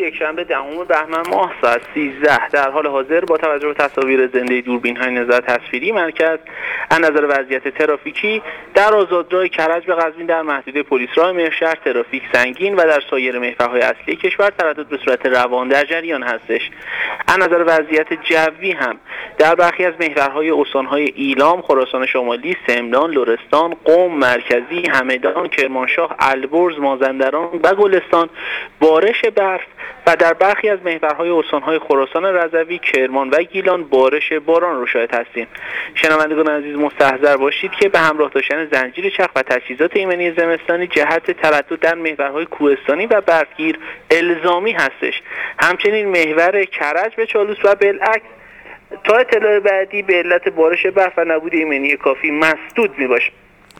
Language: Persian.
یکشنبه 10 بهمن ماه ساعت 13 در حال حاضر با توجه به تصاویر زنده دوربین‌های نظر تصویری مرکز از نظر وضعیت ترافیکی در آزادراه کرج به قزوین در محدوده پلیسراه مهرشهر ترافیک سنگین و در سایر محورهای اصلی کشور تردد به صورت روان در جریان هستش. از نظر وضعیت جوی هم در برخی از محورهای استان‌های ایلام، خراسان شمالی، سمنان، لرستان، قم، مرکزی، همدان، کرمانشاه، البرز، مازندران و گلستان بارش برف و در برخی از محورهای استان‌های خراسان رضوی، کرمان و گیلان بارش باران رو شاهد هستیم. شنوندگان عزیز مستحضر باشید که به همراه داشتن زنجیر چرخ و تجهیزات ایمنی زمستانی جهت تردد در محورهای کوهستانی و برفگیر الزامی هستش. همچنین محور کرج به چالوس و بالعکس تا اطلاع بعدی به علت بارش برف و نبود ایمنی کافی مسدود میباشه.